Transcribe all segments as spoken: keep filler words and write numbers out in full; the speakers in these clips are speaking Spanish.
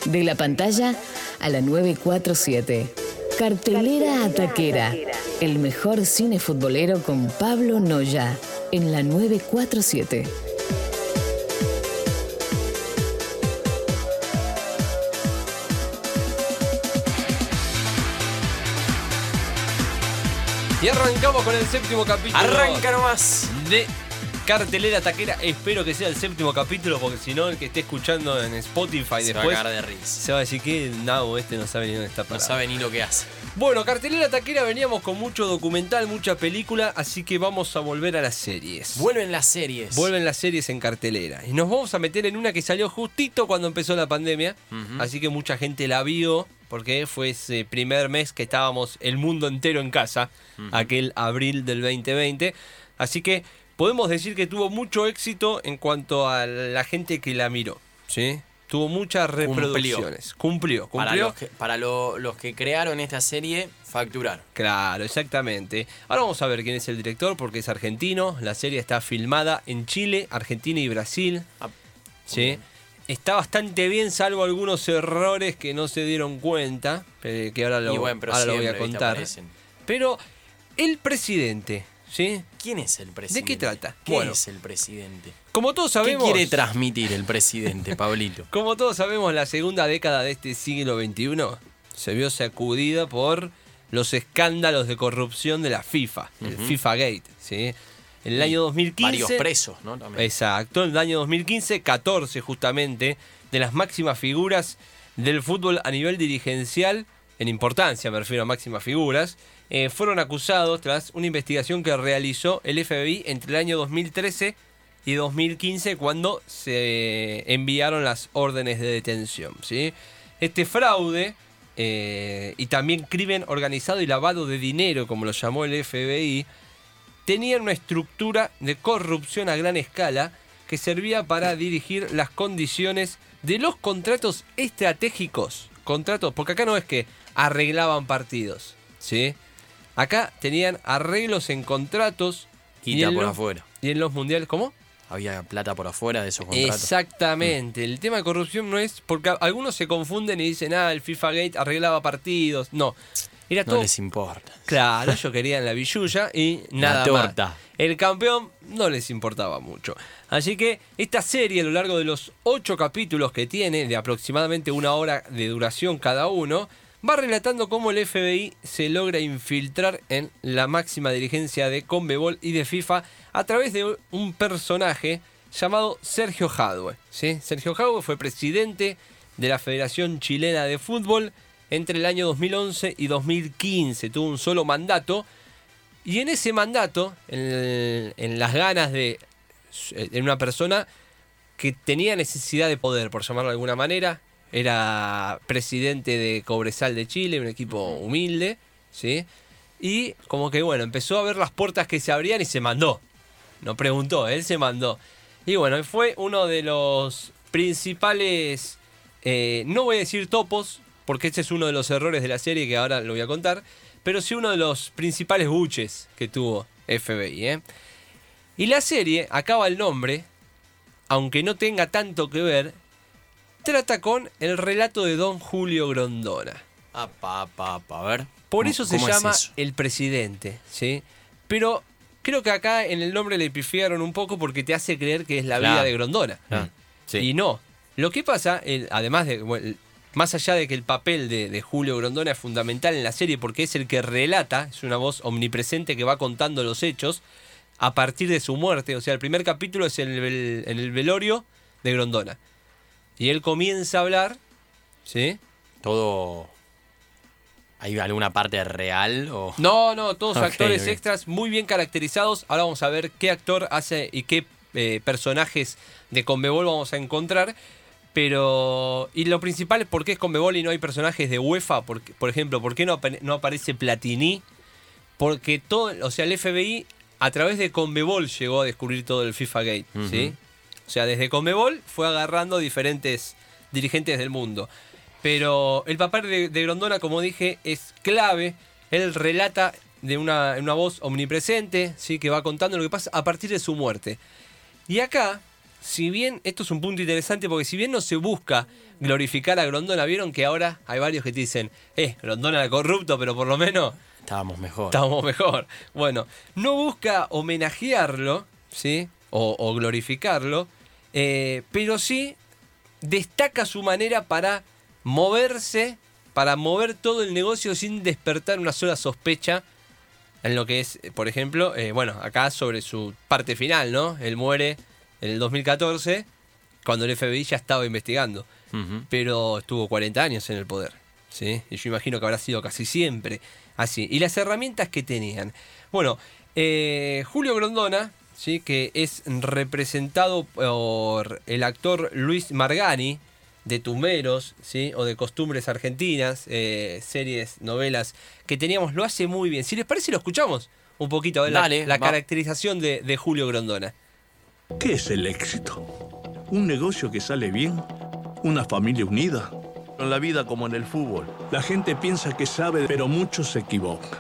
De la pantalla a la nueve cuatro siete. Cartelera a taquera. El mejor cine futbolero con Pablo Noya. En la nueve cuatro siete. Y arrancamos con el séptimo capítulo. Arranca nomás. De Cartelera Taquera. Espero que sea el séptimo capítulo, porque si no, el que esté escuchando en Spotify se después va a cagar de risa. se va a decir que Nabo este no sabe ni dónde está parado. No sabe ni lo que hace. Bueno, Cartelera Taquera, veníamos con mucho documental, mucha película, así que vamos a volver a las series. Vuelven las series. Vuelven las series en cartelera. Y nos vamos a meter en una que salió justito cuando empezó la pandemia. Uh-huh. Así que mucha gente la vio, porque fue ese primer mes que estábamos el mundo entero en casa, uh-huh. aquel abril del veinte veinte. Así que podemos decir que tuvo mucho éxito en cuanto a la gente que la miró, ¿sí? Tuvo muchas reproducciones. Cumplió. Cumplió. cumplió. Para, los que, para lo, los que crearon esta serie, facturaron. Claro, exactamente. Ahora vamos a ver quién es el director, porque es argentino. La serie está filmada en Chile, Argentina y Brasil. Ah, ¿sí? Está bastante bien, salvo algunos errores que no se dieron cuenta, que ahora lo, bueno, ahora lo voy a contar. Pero el presidente... ¿sí? ¿Quién es el presidente? ¿De qué trata? ¿Qué bueno, es el presidente? Como todos sabemos... ¿Qué quiere transmitir el presidente, Pablito? Como todos sabemos, la segunda década de este siglo veintiuno se vio sacudida por los escándalos de corrupción de la FIFA, uh-huh. el FIFA Gate, ¿sí? En el año dos mil quince... Varios presos, ¿no? También. Exacto, en el año dos mil quince, catorce justamente de las máximas figuras del fútbol a nivel dirigencial, en importancia me refiero a máximas figuras, Eh, fueron acusados tras una investigación que realizó el F B I entre el año dos mil trece y dos mil quince, cuando se enviaron las órdenes de detención, ¿sí? Este fraude eh, y también crimen organizado y lavado de dinero, como lo llamó el F B I, tenían una estructura de corrupción a gran escala que servía para dirigir las condiciones de los contratos estratégicos. Contratos, porque acá no es que arreglaban partidos, ¿sí? Acá tenían arreglos en contratos. Quita y por los, afuera. Y en los mundiales, ¿cómo? Había plata por afuera de esos contratos. Exactamente. Mm. El tema de corrupción no es... Porque algunos se confunden y dicen, ah, el FIFA Gate arreglaba partidos. No. Era no todo... les importa. Claro, ellos querían la billulla y nada la torta. Más. El campeón no les importaba mucho. Así que esta serie, a lo largo de los ocho capítulos que tiene, de aproximadamente una hora de duración cada uno, va relatando cómo el F B I se logra infiltrar en la máxima dirigencia de CONMEBOL y de FIFA a través de un personaje llamado Sergio Jadue, ¿sí? Sergio Jadue fue presidente de la Federación Chilena de Fútbol entre el año dos mil once y dos mil quince. Tuvo un solo mandato, y en ese mandato, en, en las ganas de en una persona que tenía necesidad de poder, por llamarlo de alguna manera, era presidente de Cobresal de Chile, un equipo humilde, ¿sí? Y como que, bueno, empezó a ver las puertas que se abrían y se mandó. No preguntó, él se mandó. Y bueno, fue uno de los principales, eh, no voy a decir topos, porque ese es uno de los errores de la serie que ahora lo voy a contar, pero sí uno de los principales buches que tuvo F B I, ¿eh? Y la serie, acaba el nombre, aunque no tenga tanto que ver, trata con el relato de Don Julio Grondona. Apa, apa, apa, a ver. Por eso se llama es eso? El Presidente, ¿sí? Pero creo que acá en el nombre le pifiaron un poco, porque te hace creer que es la claro. vida de Grondona. Ah, sí. Y no. Lo que pasa, el, además de... Bueno, más allá de que el papel de, de Julio Grondona es fundamental en la serie, porque es el que relata, es una voz omnipresente que va contando los hechos a partir de su muerte. O sea, el primer capítulo es en el, en el velorio de Grondona. Y él comienza a hablar, ¿sí? Todo... ¿Hay alguna parte real? O... No, no, todos okay, actores okay. extras muy bien caracterizados. Ahora vamos a ver qué actor hace y qué eh, personajes de CONMEBOL vamos a encontrar. Pero... Y lo principal es por qué es CONMEBOL y no hay personajes de UEFA. Por, por ejemplo, ¿por qué no, no aparece Platini? Porque todo... O sea, el F B I a través de CONMEBOL llegó a descubrir todo el FIFA Gate, uh-huh. ¿sí? O sea, desde CONMEBOL fue agarrando diferentes dirigentes del mundo. Pero el papel de, de Grondona, como dije, es clave. Él relata de una, una voz omnipresente, ¿sí? Que va contando lo que pasa a partir de su muerte. Y acá si bien, esto es un punto interesante, porque si bien no se busca glorificar a Grondona, vieron que ahora hay varios que te dicen, eh, Grondona era corrupto, pero por lo menos Estábamos mejor. estábamos mejor. Bueno, no busca homenajearlo, ¿sí? O, o glorificarlo, eh, pero sí destaca su manera para moverse, para mover todo el negocio sin despertar una sola sospecha en lo que es, por ejemplo, eh, bueno, acá sobre su parte final, ¿no? Él muere en el dos mil catorce, cuando el F B I ya estaba investigando, Uh-huh. pero estuvo cuarenta años en el poder, ¿sí? Y yo imagino que habrá sido casi siempre así. Y las herramientas que tenían. Bueno, eh, Julio Grondona, ¿sí? Que es representado por el actor Luis Margani, de Tumberos, ¿sí? O de Costumbres Argentinas, eh, series, novelas que teníamos, lo hace muy bien. Si les parece, lo escuchamos un poquito, a ver, Dale, la, la va. caracterización de, de Julio Grondona. ¿Qué es el éxito? ¿Un negocio que sale bien? ¿Una familia unida? En la vida como en el fútbol, la gente piensa que sabe, pero muchos se equivocan.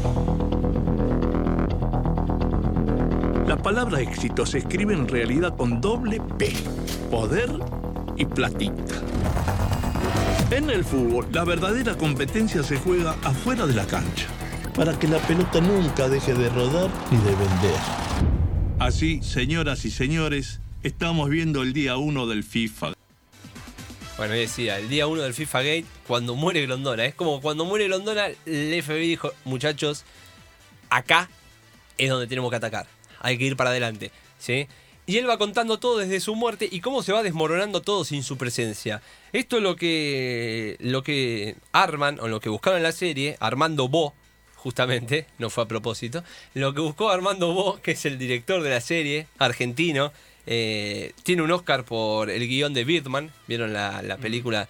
La palabra éxito se escribe en realidad con doble P, poder y platita. En el fútbol, la verdadera competencia se juega afuera de la cancha, para que la pelota nunca deje de rodar ni de vender. Así, señoras y señores, estamos viendo el día uno del FIFA. Bueno, y decía, el día uno del FIFA Gate, cuando muere Grondona. Es como cuando muere Grondona, el F B I dijo, muchachos, acá es donde tenemos que atacar. Hay que ir para adelante, ¿sí? Y él va contando todo desde su muerte y cómo se va desmoronando todo sin su presencia. Esto es lo que, lo que arman, o lo que buscaron en la serie, Armando Bo, justamente, no fue a propósito, lo que buscó Armando Bo, que es el director de la serie, argentino, eh, tiene un Oscar por el guión de Birdman, ¿vieron la, la película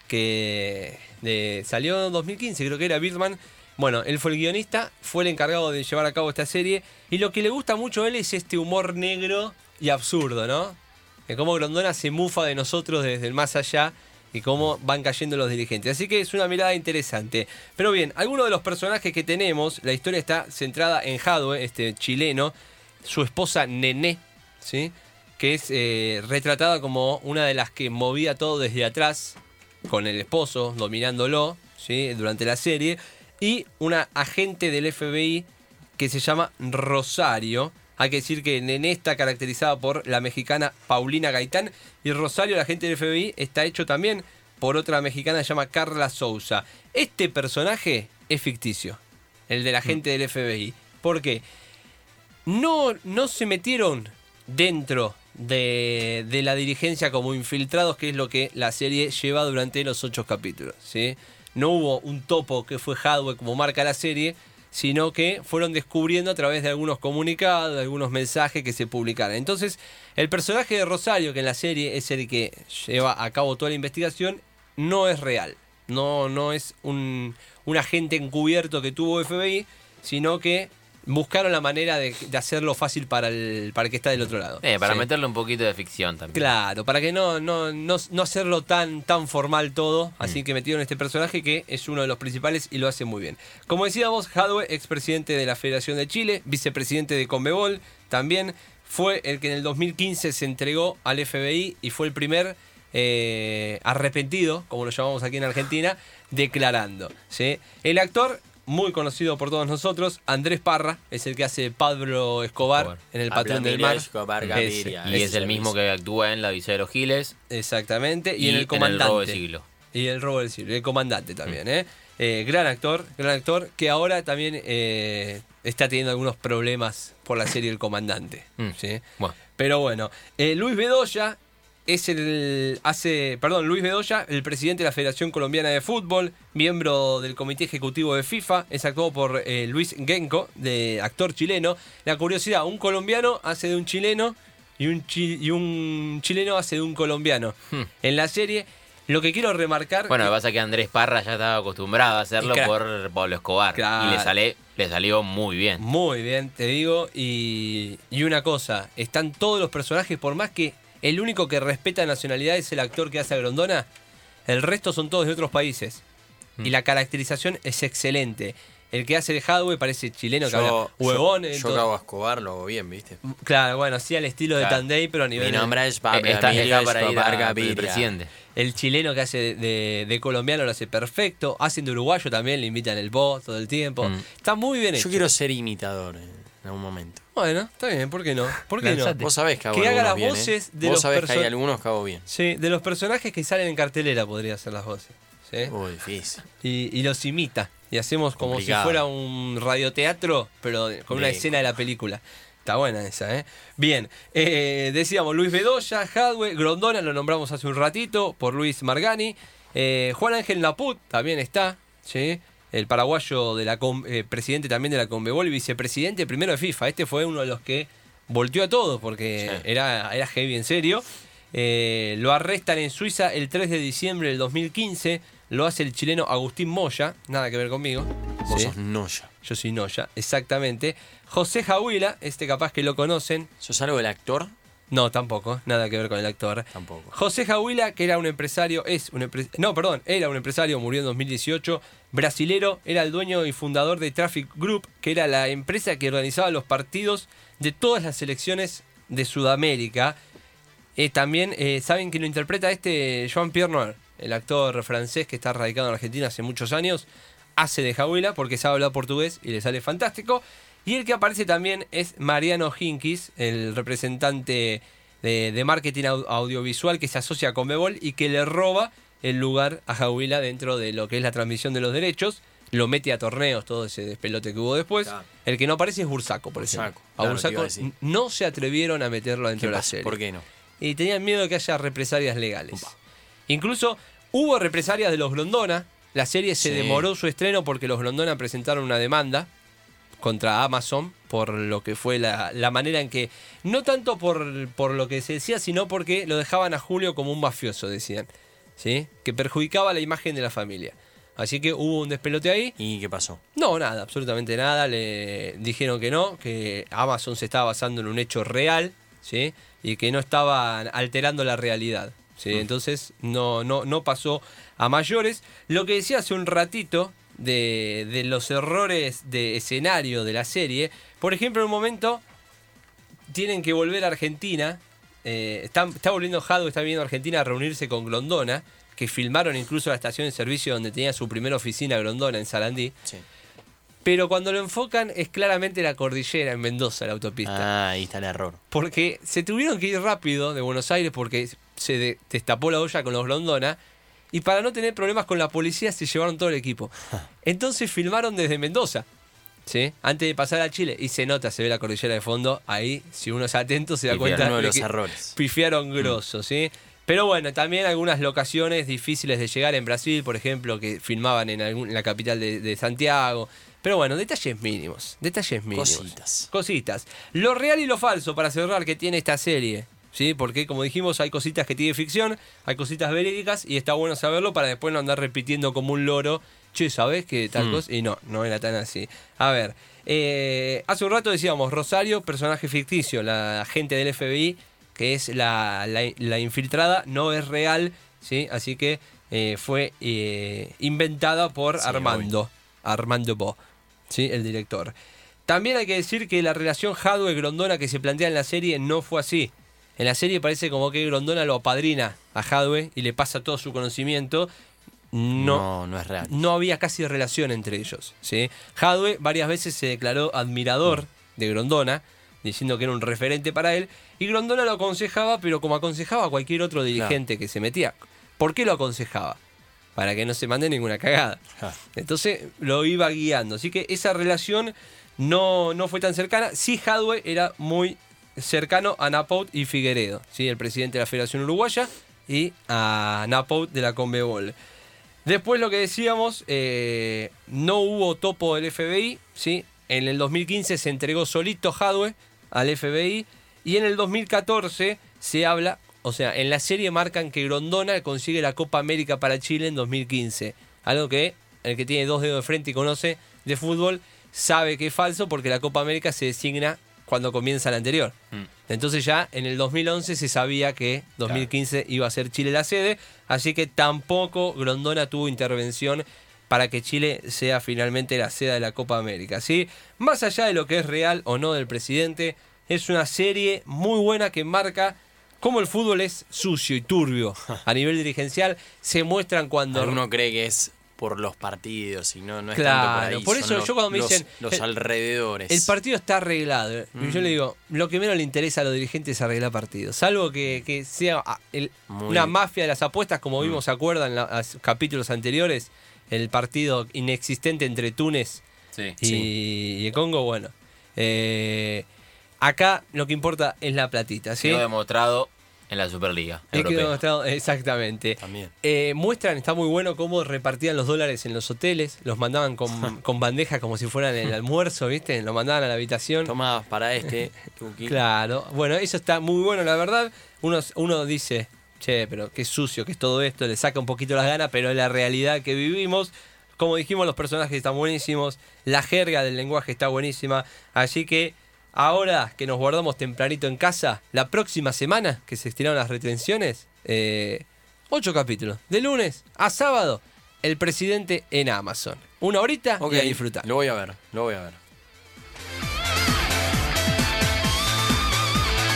que de, salió en dos mil quince, creo que era Birdman? Bueno, él fue el guionista, fue el encargado de llevar a cabo esta serie, y lo que le gusta mucho a él es este humor negro y absurdo, ¿no? Que cómo Grondona se mufa de nosotros desde el más allá y cómo van cayendo los dirigentes. Así que es una mirada interesante. Pero bien, algunos de los personajes que tenemos, la historia está centrada en Jadwe, este chileno, su esposa Nené, ¿sí? Que es eh, retratada como una de las que movía todo desde atrás, con el esposo dominándolo, ¿sí? Durante la serie, y una agente del F B I que se llama Rosario. Hay que decir que Nené está caracterizada por la mexicana Paulina Gaitán, y Rosario, la agente del F B I, está hecho también por otra mexicana que se llama Carla Souza. Este personaje es ficticio, el de la agente del F B I. ¿Por qué? No, no se metieron dentro de, de la dirigencia como infiltrados, que es lo que la serie lleva durante los ocho capítulos, ¿sí? No hubo un topo que fue Jadwe como marca la serie, sino que fueron descubriendo a través de algunos comunicados, de algunos mensajes que se publicaron. Entonces, el personaje de Rosario, que en la serie es el que lleva a cabo toda la investigación, no es real. No, no es un, un agente encubierto que tuvo F B I, sino que buscaron la manera de, de hacerlo fácil para el, para el que está del otro lado. Eh, para Sí. meterle un poquito de ficción también. Claro, para que no, no, no, no hacerlo tan, tan formal todo. Así que metieron este personaje que es uno de los principales y lo hace muy bien. Como decíamos, Jadwe, expresidente de la Federación de Chile, vicepresidente de Conmebol, también fue el que en el dos mil quince se entregó al F B I y fue el primer eh, arrepentido, como lo llamamos aquí en Argentina, declarando, ¿sí? El actor, muy conocido por todos nosotros, Andrés Parra, es el que hace Pablo Escobar, Escobar. en El Pablo Patrón del Emilio Mar. Escobar Ese, Gaviria. Y ese es el mismo que actúa en La Odisea de los Giles Exactamente, y, y en El Comandante. robo del siglo. Y el robo del siglo, el comandante también, ¿eh? Eh, gran actor, gran actor, que ahora también eh, está teniendo algunos problemas por la serie El Comandante, Mm. ¿sí? Bueno. Pero bueno, eh, Luis Bedoya es el hace, perdón, Luis Bedoya, el presidente de la Federación Colombiana de Fútbol, miembro del Comité Ejecutivo de FIFA, es actuado por eh, Luis Genco, de actor chileno. La curiosidad, un colombiano hace de un chileno y un, chi- y un chileno hace de un colombiano. Hmm. En la serie, lo que quiero remarcar... Bueno, lo que pasa es que Andrés Parra ya estaba acostumbrado a hacerlo Claro. por Pablo Escobar. Claro. Y le, sale, le salió muy bien. Muy bien, te digo. Y, y una cosa, están todos los personajes, por más que el único que respeta nacionalidad es el actor que hace a Grondona, el resto son todos de otros países. Mm. Y la caracterización es excelente. El que hace de Hadwe parece chileno, que Yo, habla huevón. yo, yo entonces- que hago a Escobar lo hago bien, ¿viste? Claro, bueno, sí al estilo de Claro. Tandey, pero a nivel... Mi de- nombre es Pablo Eh, está, Emilio está para ir Escobar a- Gaviria. el presidente. El chileno que hace de, de- de colombiano lo hace perfecto. Hacen de uruguayo también, le invitan el voz todo el tiempo. Mm. Está muy bien hecho. Yo quiero ser imitador en algún momento. Bueno, está bien, ¿por qué no? ¿Por qué no? Lanzate. Vos sabés que hago Que haga algunos las bien, voces ¿eh? de Vos los sabés que hay person- algunos que hago bien. Sí, de los personajes que salen en cartelera podría hacer las voces. ¿sí? Uy, difícil. Y, y los imita. Y hacemos como Complicado. si fuera un radioteatro, pero con una Bien. escena de la película. Está buena esa, ¿eh? Bien, eh, decíamos Luis Bedoya, Hadwe, Grondona, lo nombramos hace un ratito, por Luis Margani. Eh, Juan Ángel Naput también está, ¿sí? El paraguayo, de la Com- eh, presidente también de la Conmebol y vicepresidente primero de FIFA. Este fue uno de los que volteó a todos porque Sí. era, era heavy en serio. Eh, lo arrestan en Suiza el tres de diciembre del dos mil quince. Lo hace el chileno Agustín Moya, nada que ver conmigo. Vos ¿sí? sos Noya. Yo soy Noya, exactamente. José Jahuila, este capaz que lo conocen. ¿Sos algo del actor? No, tampoco, nada que ver con el actor. Tampoco. José Jahuila, que era un empresario, es un empre- no, perdón, era un empresario, murió en dos mil dieciocho, brasilero, era el dueño y fundador de Traffic Group, que era la empresa que organizaba los partidos de todas las selecciones de Sudamérica. Eh, también, eh, ¿saben quién lo interpreta? Este Jean-Pierre Noir, el actor francés que está radicado en Argentina hace muchos años, hace de Jahuila porque sabe hablar portugués y le sale fantástico. Y el que aparece también es Mariano Hinkis, el representante de, de marketing au- audiovisual que se asocia con Conmebol y que le roba el lugar a Jahuila dentro de lo que es la transmisión de los derechos. Lo mete a torneos, todo ese despelote que hubo después. Claro. El que no aparece es Bursaco, por Bursaco, ejemplo. A claro, te Bursaco iba a decir. no se atrevieron a meterlo dentro ¿Qué de la pasa? serie. ¿Por qué no? Y tenían miedo de que haya represalias legales. Upa. Incluso hubo represalias de los Grondona. La serie se Sí. demoró su estreno porque los Grondona presentaron una demanda contra Amazon por lo que fue la, la manera en que, no tanto por, por lo que se decía, sino porque lo dejaban a Julio como un mafioso, decían, ¿sí? Que perjudicaba la imagen de la familia. Así que hubo un despelote ahí. ¿Y qué pasó? No, nada, absolutamente nada. Le dijeron que no, que Amazon se estaba basando en un hecho real, ¿sí? Y que no estaban alterando la realidad, ¿sí? Entonces no, no, no pasó a mayores. Lo que decía hace un ratito de, de los errores de escenario de la serie, por ejemplo, en un momento tienen que volver a Argentina. Eh, está, está volviendo Hadwe, está viniendo a Argentina a reunirse con Grondona, que filmaron incluso la estación de servicio donde tenía su primera oficina Grondona en Sarandí. Sí. Pero cuando lo enfocan es claramente la cordillera en Mendoza, la autopista. Ah, ahí está el error. Porque se tuvieron que ir rápido de Buenos Aires porque se de- destapó la olla con los Grondona. Y para no tener problemas con la policía se llevaron todo el equipo. Entonces filmaron desde Mendoza, ¿sí? Antes de pasar a Chile. Y se nota, se ve la cordillera de fondo. Ahí, si uno es atento, se da Pifiaron, cuenta uno de de los que errores. pifiaron grosso, ¿sí? Pero bueno, también algunas locaciones difíciles de llegar en Brasil, por ejemplo, que filmaban en, algún- en la capital de, de Santiago. Pero bueno, detalles mínimos, detalles mínimos. Cositas. Cositas. Lo real y lo falso, para cerrar, que tiene esta serie, ¿sí? Porque, como dijimos, hay cositas que tiene ficción, hay cositas verídicas, y está bueno saberlo para después no andar repitiendo como un loro, che, ¿sabés qué tal Mm. cosa? Y no, no era tan así. A ver, eh, hace un rato decíamos, Rosario, personaje ficticio, la agente del F B I, que es la, la, la infiltrada, no es real, ¿sí? Así que eh, fue eh, inventada por Sí, Armando, Armando Bo, ¿sí? El director. También hay que decir que la relación Hadwe-Grondona que se plantea en la serie no fue así. En la serie parece como que Grondona lo apadrina a Hadwe y le pasa todo su conocimiento. No, No, no es real. no había casi relación entre ellos, ¿sí? Hadwe varias veces se declaró admirador de Grondona, diciendo que era un referente para él, y Grondona lo aconsejaba, pero como aconsejaba a cualquier otro dirigente que se metía. ¿Por qué lo aconsejaba? Para que no se mande ninguna cagada. Ja. Entonces lo iba guiando. Así que esa relación no, no fue tan cercana. Sí, Hadwe era muy cercano a Napout y Figueredo, ¿sí? El presidente de la Federación Uruguaya, y a Napout de la Conmebol. Después lo que decíamos, eh, no hubo topo del F B I, ¿sí? En el dos mil quince se entregó solito Hadwe al F B I, y en el dos mil catorce se habla, o sea, en la serie marcan que Grondona consigue la Copa América para Chile en dos mil quince. Algo que el que tiene dos dedos de frente y conoce de fútbol sabe que es falso, porque la Copa América se designa cuando comienza la anterior. Mm. Entonces ya en el dos mil once se sabía que dos mil quince iba a ser Chile la sede, así que tampoco Grondona tuvo intervención para que Chile sea finalmente la sede de la Copa América, ¿sí? Más allá de lo que es real o no del presidente, es una serie muy buena que marca cómo el fútbol es sucio y turbio a nivel dirigencial. Se muestran cuando... Uno cree que es por los partidos y no, no es claro, tanto por ahí. por eso son yo los, cuando me los, dicen... Los el, alrededores. El partido está arreglado. Mm. Y yo le digo, lo que menos le interesa a los dirigentes es arreglar partidos. Salvo que, que sea el, una mafia de las apuestas, como vimos, mm. ¿se acuerdan? En los capítulos anteriores, el partido inexistente entre Túnez sí, y, sí. y el Congo, bueno. Eh, acá lo que importa es la platita, ¿sí? Quedó demostrado en la Superliga Es que Europea. demostrado, exactamente. También. Eh, muestran, está muy bueno cómo repartían los dólares en los hoteles, los mandaban con, con bandejas como si fueran el almuerzo, ¿viste? Lo mandaban a la habitación. Toma para este, Tuki. Claro, bueno, eso está muy bueno, la verdad. Uno, uno dice, che, pero qué sucio que es todo esto, le saca un poquito las ganas, pero es la realidad que vivimos. Como dijimos, los personajes están buenísimos, la jerga del lenguaje está buenísima, así que ahora que nos guardamos tempranito en casa, la próxima semana que se estiraron las retenciones, eh, ocho capítulos, de lunes a sábado, El Presidente en Amazon. Una horita Ok, y a disfrutar. Lo voy a ver, lo voy a ver.